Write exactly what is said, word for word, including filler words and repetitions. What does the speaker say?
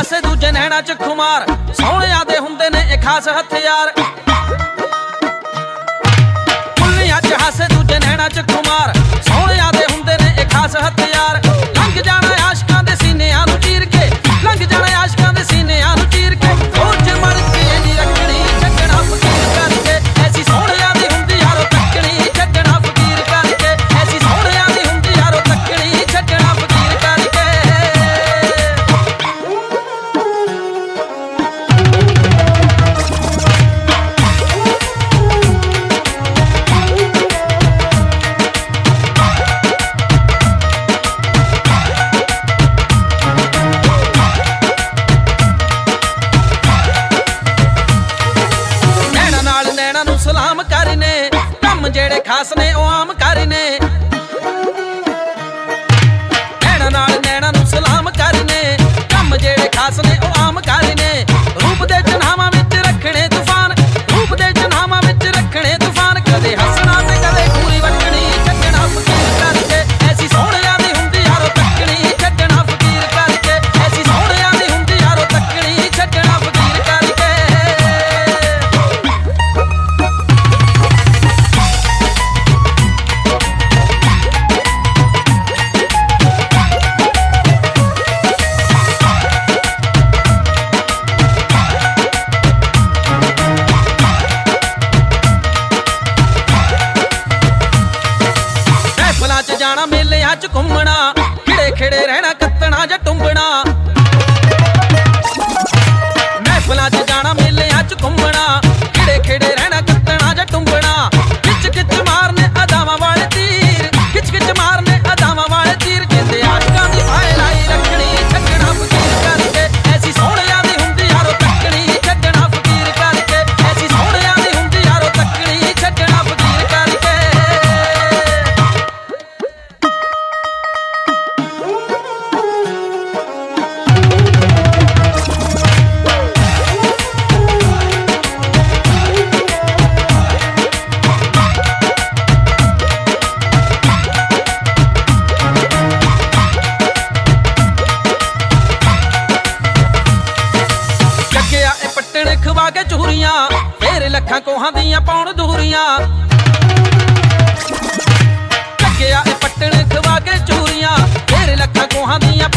ਹਾਸੇ ਦੂਜੇ ਨੈਣਾ ਚ ਖੁਮਾਰ, ਸੋਹਣਿਆਂ ਦੇ ਹੁੰਦੇ ਨੇ ਇਹ ਖਾਸ ਹਥਿਆਰ। ਕੁੱਲੀਆਂ ਚ ਹਾਸੇ ਦੂਜੇ ਨੈਣਾ ਚ ਖੁਮਾਰ, ਸੋਹਣਿਆਂ ਦੇ ਹੁੰਦੇ ਨੇ ਇਹ ਖਾਸ ਹਥਿਆਰ। ਲੰਘ ਜਾਣਾ ਆਸ਼ਕਾਂ ਦੇ ਸੀਨਿਆਂ ਨੂੰ ਚੀਰ ਕੇ, ਲੰਘ ਜਾਣਾ ਆਸ਼ਕਾਂ ਦੇ ਸੀਨਿਆਂ ਨੂੰ ਚੀਰ ਕੇ, ਉਹ ਚ ਮੜ ਕੇ ਨਹੀਂ ਰੱਖਣੀ ਛੱਡਣਾ ਫਕੀਰ ਕਰਕੇ। ਐਸੀ ਸੋਹਣਿਆਂ ਦੀ ਹੁੰਦੀ ਯਾਰੋ ਤੱਕਣੀ ਛੱਡਣਾ ਫਕੀਰ ਕਰਕੇ, ਐਸੀ ਸੋਹਣਿਆਂ ਦੀ ਹੁੰਦੀ ਯਾਰੋ ਤੱਕਣੀ ਛੱਡਣਾ ਫਕੀਰ ਕਰਕੇ। ਸਲਾਮ ਕਰਨੇ ਕੰਮ ਜਿਹੜੇ ਖਾਸ ਨੇ ਉਹ ਆਮ ਕਰਨੇ, ਨੈਣਾ ਨਾਲ ਨੈਣਾ ਨੂੰ ਸਲਾਮ ਕਰਨੇ ਕੰਮ ਜਿਹੜੇ ਖਾਸ ਨੇ ਉਹ ਆਮ ਕਰਨੇ। ਰੂਪ ਦੇ ਚਨਾਵਾਂ ਵਿੱਚ ਰੱਖਣੇ ਤੂਫਾਨ, ਰੂਪ ਦੇ ਚਨਾਵਾਂ ਵਿੱਚ ਰੱਖਣੇ ਤੂਫਾਨ, ਕਦੇ ਹੱਸਣਾ ਤੇ ਕਦੇ ਪੂਰੀ ਵੱਟਣੀ ਛੱਡਣਾ ਫਕੀਰ ਕਰਕੇ। ਐਸੀ ਸੋਹਣਿਆਂ ਦੀ ਹੁੰਦੀ ਯਾਰੋ ਤੱਕਣੀ ਛੱਡਣਾ ਫਕੀਰ ਕਰਕੇ, ਐਸੀ ਸੋਹਣਿਆਂ ਦੀ ਹੁੰਦੀ ਯਾਰੋ ਤੱਕਣੀ ਛੱਡਣਾ ਫਕੀਰ ਕਰਕੇ। ਜਾਣਾ ਮੇਲਿਆਂ ਚ ਘੁੰਮਣਾ, ਖਿੜੇ ਖਿੜੇ ਰਹਿਣਾ ਕੱਤਣਾ ਜਾਂ ਟੁੰਬਣਾ। ਮਹਿਫਲਾਂ ਚ ਜਾਣਾ ਮੇਲਿਆਂ ਚ ਘੁੰਮਣਾ, ਖਿੜੇ ਖਿੜੇ ਰਹਿਣਾ ਕੱਤਣਾ ਜਾਂ ਟੁੰਬਣਾ। ਖਿੱਚ ਖਿੱਚ ਮਾਰਨੇ ਅਦਾਵਾਂ ਵਾਲੇ ਤੀਰ, ਖਿੱਚ ਖਿੱਚ ਮਾਰਨੇ ਅਦਾਵਾਂ ਵਾਲੇ ਤੀਰ, ਕਹਿੰਦੇ ਆਸ਼ਕਾਂ ਦੀ ਫਾਇਲ ਆਈ ਰੱਖਣੀ ਛੱਡਣਾ ਫਕੀਰ ਕਰਕੇ। ਐਸੀ ਸੋਹਣਿਆਂ ਦੀ ਹੁੰਦੀ ਯਾਰੋ ਤੱਕਣੀ ਛੱਡਣਾ ਫਕੀਰ ਕਰਕੇ, ਐਸੀ ਸੋਹਣਿਆਂ ਦੀ ਹੁੰਦੀ ਯਾਰੋ ਤੱਕਣੀ ਛੱਡਣਾ ਫਕੀਰ ਕਰਕੇ। ਖਵਾ ਕੇ ਚੂਰੀਆਂ ਫੇਰ ਲੱਖਾਂ ਕੋਹਾਂ ਦੀਆਂ ਪਾਉਣ ਦੂਰੀਆਂ, ਲੱਗਿਆ ਇਹ ਪੱਟਣ ਖਵਾ ਕੇ ਚੂਰੀਆਂ ਫੇਰ ਲੱਖਾਂ ਕੋਹਾਂ ਦੀਆਂ